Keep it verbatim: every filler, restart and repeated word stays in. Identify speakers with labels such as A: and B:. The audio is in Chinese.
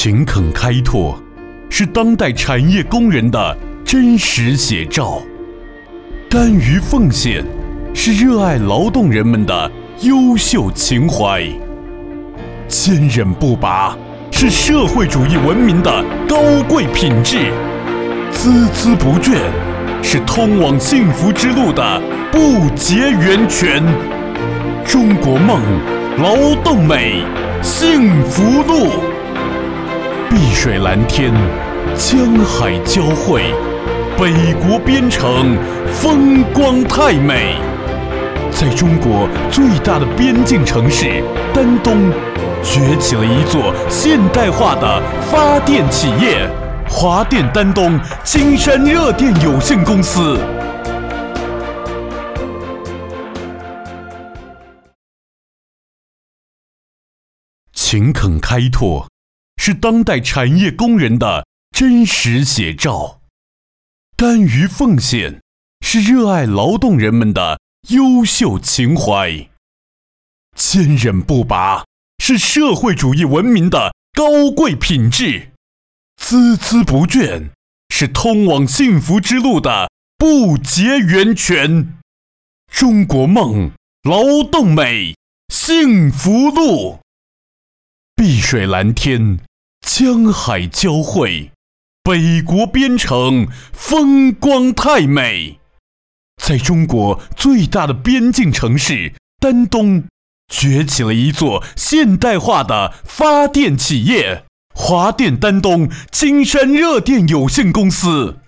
A: 勤恳开拓，是当代产业工人的真实写照；甘于奉献，是热爱劳动人们的优秀情怀；坚韧不拔，是社会主义文明的高贵品质；孜孜不倦，是通往幸福之路的不竭源泉。中国梦，劳动美，幸福路。碧水蓝天，江海交汇，北国边城，风光太美。在中国最大的边境城市丹东，崛起了一座现代化的发电企业——华电丹东金山热电有限公司。勤恳开拓，是当代产业工人的真实写照；甘于奉献，是热爱劳动人们的优秀情怀；坚韧不拔，是社会主义文明的高贵品质；孜孜不倦，是通往幸福之路的不竭源泉。中国梦，劳动美，幸福路。碧水蓝天，江海交汇，北国边城，风光太美。在中国最大的边境城市丹东，崛起了一座现代化的发电企业——华电丹东金山热电有限公司。